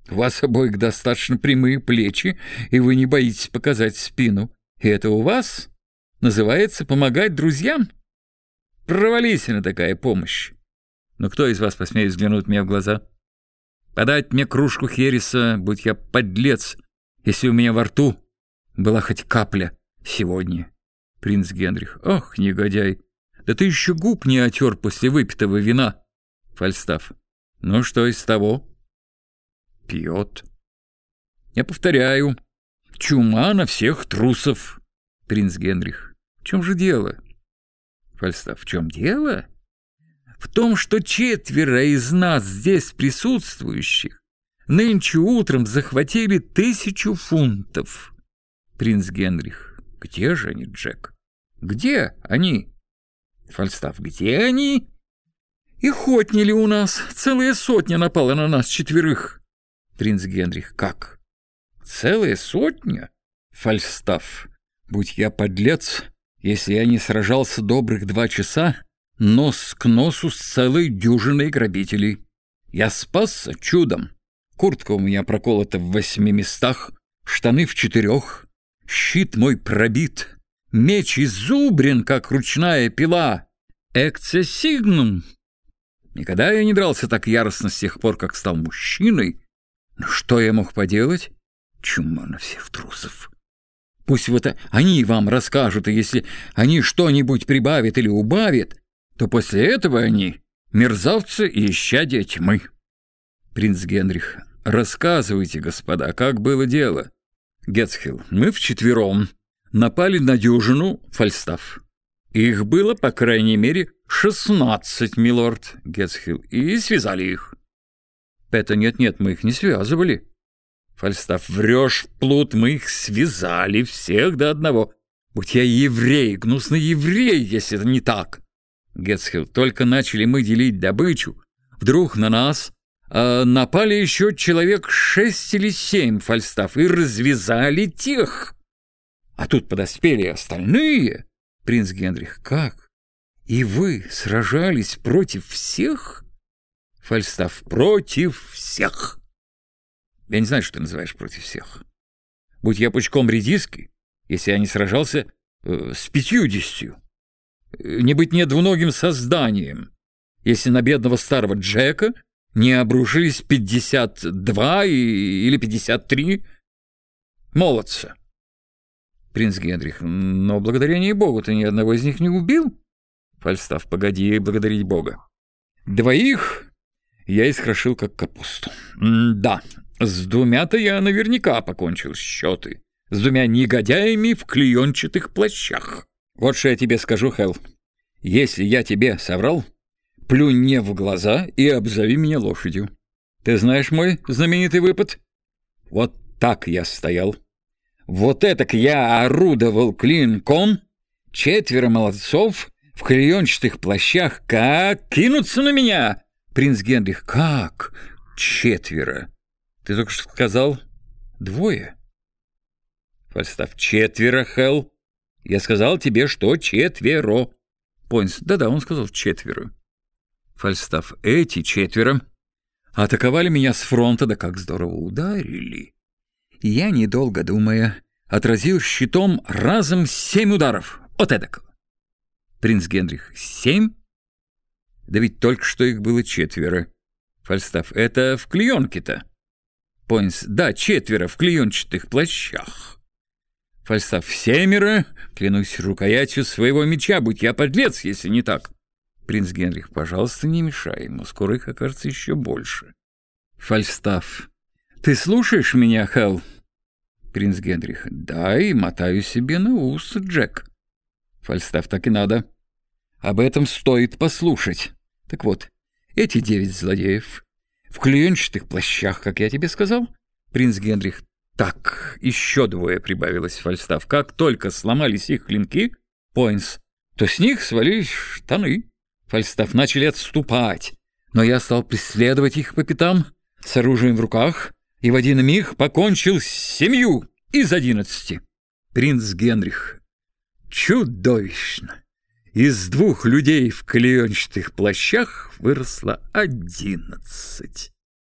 У вас обоих достаточно прямые плечи, и вы не боитесь показать спину. И это у вас называется помогать друзьям? Провались на такая помощь. Но кто из вас посмеет взглянуть мне в глаза? Подать мне кружку хереса, будь я подлец, если у меня во рту была хоть капля сегодня. Принц Генрих. Ох, негодяй, да ты еще губ не отер после выпитого вина. Фальстаф. Ну, что из того? Пьет. Я повторяю, чума на всех трусов. Принц Генрих. В чем же дело? Фальстаф. В чем дело? В том, что 4 из нас здесь присутствующих нынче утром захватили 1000 фунтов. Принц Генрих. Где же они, Джек? Где они? Фальстаф. Где они? Их отняли у нас. Целая сотня напала на нас 4. Принц Генрих. Как? Целая сотня? Фальстаф. Будь я подлец, если я не сражался добрых 2 часа нос к носу с целой дюжиной грабителей. Я спасся чудом. Куртка у меня проколота в 8 местах, штаны в 4, щит мой пробит, меч изубрен, как ручная пила. Экце сигнум. Никогда я не дрался так яростно с тех пор, как стал мужчиной. Но что я мог поделать? Чума на всех трусов. Пусть вот они вам расскажут, и если они что-нибудь прибавят или убавят, то после этого они мерзавцы и исчадия тьмы. Принц Генрих. Рассказывайте, господа, как было дело. Гетцхилл. Мы вчетвером напали на дюжину. Фальстаф. Их было, по крайней мере, 16, милорд. Гетцхилл. И связали их. Это нет, мы их не связывали. Фальстаф. Врешь, плут, мы их связали, всех до одного. Будь я еврей, гнусный еврей, если это не так. Гетцхилл. Только начали мы делить добычу. Вдруг на нас напали еще человек 6 или 7, Фальстаф, и развязали тех. А тут подоспели остальные. Принц Генрих. Как? И вы сражались против всех? Фальстаф. Против всех. Я не знаю, что ты называешь против всех. Будь я пучком редиски, если я не сражался с 50. Не быть мне двуногим созданием, если на бедного старого Джека не обрушились 52 или 53 молодца. Принц Генрих. Но благодарение Богу ты ни одного из них не убил. Фальстаф. Погоди благодарить Бога. 2 я искрошил как капусту. Да, с 2 я наверняка покончил счеты. С 2 негодяями в клеенчатых плащах. Вот что я тебе скажу, Хелл. Если я тебе соврал, плюнь мне в глаза и обзови меня лошадью. Ты знаешь мой знаменитый выпад? Вот так я стоял. Вот этак я орудовал клинком. 4 молодцов в клеенчатых плащах как кинутся на меня. Принц Генрих. Как? 4. Ты только что сказал 2. Фальстаф. 4, Хелл. Я сказал тебе, что 4. Пойнс. Да-да, он сказал 4. Фальстаф. Эти 4 атаковали меня с фронта, да как здорово ударили. Я, недолго думая, отразил щитом разом 7 ударов. Вот эдак. Принц Генрих. 7? Да ведь только что их было 4. Фальстаф. Это в клеенке-то. Пойнс. Да, 4 в клеенчатых плащах. Фальстаф. 7, клянусь рукоятью своего меча, будь я подлец, если не так. Принц Генрих. Пожалуйста, не мешай ему, скоро их окажется еще больше. Фальстаф. Ты слушаешь меня, Хелл? Принц Генрих. Да, и мотаю себе на ус, Джек. Фальстаф. Так и надо. Об этом стоит послушать. Так вот, эти 9 злодеев в клеенчатых плащах, как я тебе сказал. Принц Генрих. Так, еще 2 прибавилось, Фальстаф. Как только сломались их клинки, Пойнс, то с них свалились штаны. Фальстаф. Начали отступать, но я стал преследовать их по пятам с оружием в руках и в один миг покончил с 7 из 11. Принц Генрих. Чудовищно! Из 2 людей в клеенчатых плащах выросло 11.